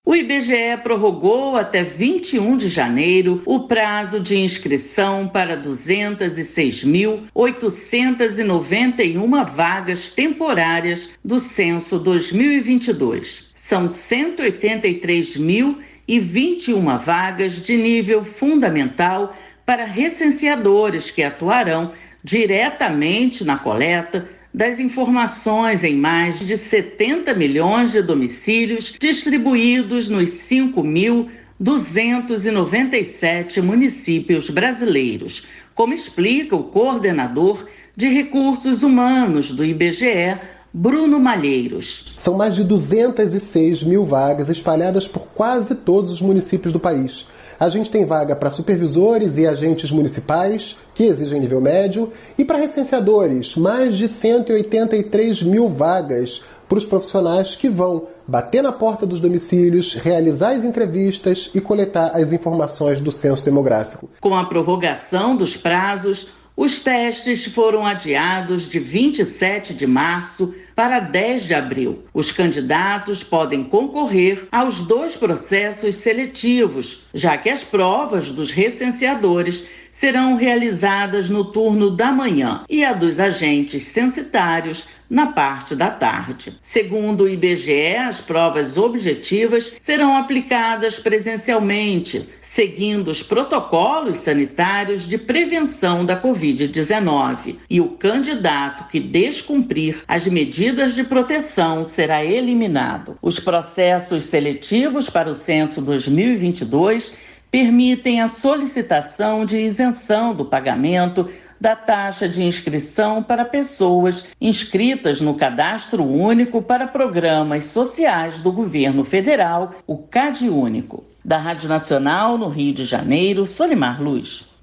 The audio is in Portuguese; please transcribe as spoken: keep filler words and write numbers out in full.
O I B G E prorrogou até vinte e um de janeiro o prazo de inscrição para duzentas e seis mil, oitocentas e noventa e uma vagas temporárias do Censo dois mil e vinte e dois. São cento e oitenta e três mil e vinte e uma vagas de nível fundamental para recenseadores que atuarão diretamente na coleta das informações em mais de setenta milhões de domicílios distribuídos nos cinco mil duzentos e noventa e sete municípios brasileiros, como explica o coordenador de recursos humanos do I B G E, Bruno Malheiros. São mais de duzentas e seis mil vagas espalhadas por quase todos os municípios do país. A gente tem vaga para supervisores e agentes municipais, que exigem nível médio, e para recenseadores, mais de cento e oitenta e três mil vagas para os profissionais que vão bater na porta dos domicílios, realizar as entrevistas e coletar as informações do censo demográfico. Com a prorrogação dos prazos, os testes foram adiados de vinte e sete de março para dez de abril. Os candidatos podem concorrer aos dois processos seletivos, já que as provas dos recenseadores serão realizadas no turno da manhã e a dos agentes censitários na parte da tarde. Segundo o I B G E, as provas objetivas serão aplicadas presencialmente, seguindo os protocolos sanitários de prevenção da covid dezenove. E o candidato que descumprir as medidas de proteção será eliminado. Os processos seletivos para o Censo dois mil e vinte e dois permitem a solicitação de isenção do pagamento da taxa de inscrição para pessoas inscritas no Cadastro Único para Programas Sociais do Governo Federal, o CadÚnico. Da Rádio Nacional, no Rio de Janeiro, Solimar Luz.